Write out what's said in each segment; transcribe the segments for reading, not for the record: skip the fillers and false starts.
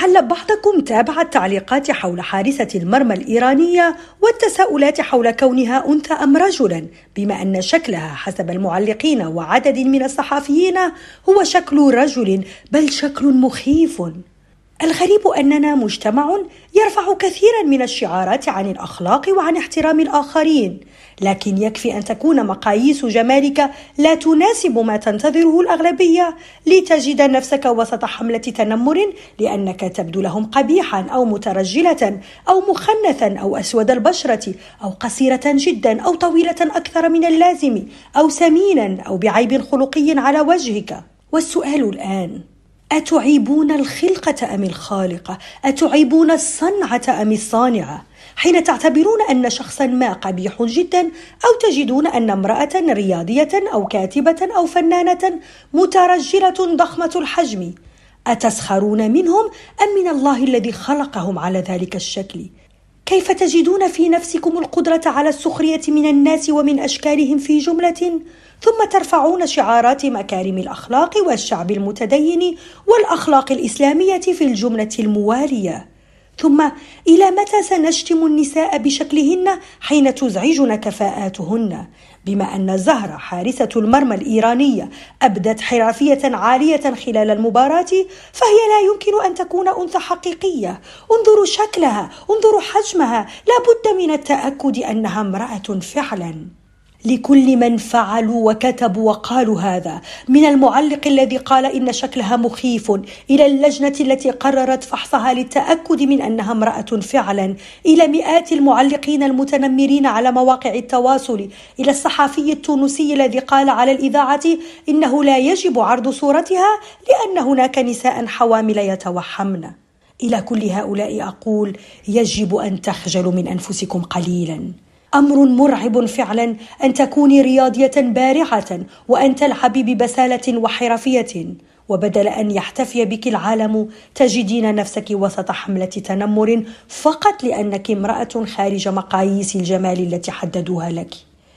لعل بعضكم تابع التعليقات حول حارسة المرمى الإيرانية والتساؤلات حول كونها أنثى أم رجلا، بما أن شكلها حسب المعلقين وعدد من الصحفيين هو شكل رجل، بل شكل مخيف. الغريب أننا مجتمع يرفع كثيرا من الشعارات عن الأخلاق وعن احترام الآخرين، لكن يكفي أن تكون مقاييس جمالك لا تناسب ما تنتظره الأغلبية لتجد نفسك وسط حملة تنمر لأنك تبدو لهم قبيحا أو مترجلة أو مخنثا أو أسود البشرة أو قصيرة جدا أو طويلة أكثر من اللازم أو سمينا أو بعيب خلقي على وجهك. والسؤال الآن: أتعيبون الخلقة أم الخالقة؟ أتعيبون الصنعة أم الصانعة؟ حين تعتبرون أن شخصا ما قبيح جدا، أو تجدون أن امرأة رياضية أو كاتبة أو فنانة مترجلة ضخمة الحجم، أتسخرون منهم أم من الله الذي خلقهم على ذلك الشكل؟ كيف تجدون في نفسكم القدرة على السخرية من الناس ومن أشكالهم في جملة، ثم ترفعون شعارات مكارم الأخلاق والشعب المتدين والأخلاق الإسلامية في الجملة الموالية؟ ثم إلى متى سنشتم النساء بشكلهن حين تزعجنا كفاءاتهن؟ بما أن زهرة حارسة المرمى الإيرانية أبدت حرفية عالية خلال المباراة، فهي لا يمكن أن تكون أنثى حقيقية. انظروا شكلها، انظروا حجمها، لا بد من التأكد أنها امرأة فعلا. لكل من فعلوا وكتبوا وقالوا هذا، من المعلق الذي قال إن شكلها مخيف، إلى اللجنة التي قررت فحصها للتأكد من أنها امرأة فعلا، إلى مئات المعلقين المتنمرين على مواقع التواصل، إلى الصحفي التونسي الذي قال على الإذاعة إنه لا يجب عرض صورتها لأن هناك نساء حوامل يتوحمن. إلى كل هؤلاء أقول: يجب أن تخجلوا من أنفسكم قليلا. أمر مرعب فعلا أن تكوني رياضية بارعة وأن تلعبي ببسالة وحرفية، وبدل أن يحتفي بك العالم تجدين نفسك وسط حملة تنمر فقط لأنك امرأة خارج مقاييس الجمال التي حددوها لك.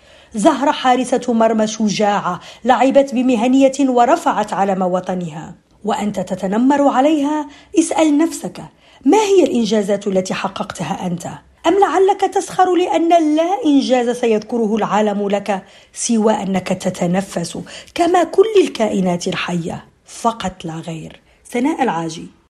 زهرة حارسة مرمى شجاعة لعبت بمهنية ورفعت علم وطنها، وأنت تتنمر عليها. اسأل نفسك: ما هي الإنجازات التي حققتها أنت؟ أم لعلك تسخر لأن لا إنجاز سيذكره العالم لك سوى أنك تتنفس كما كل الكائنات الحية، فقط لا غير. سناء العاجي.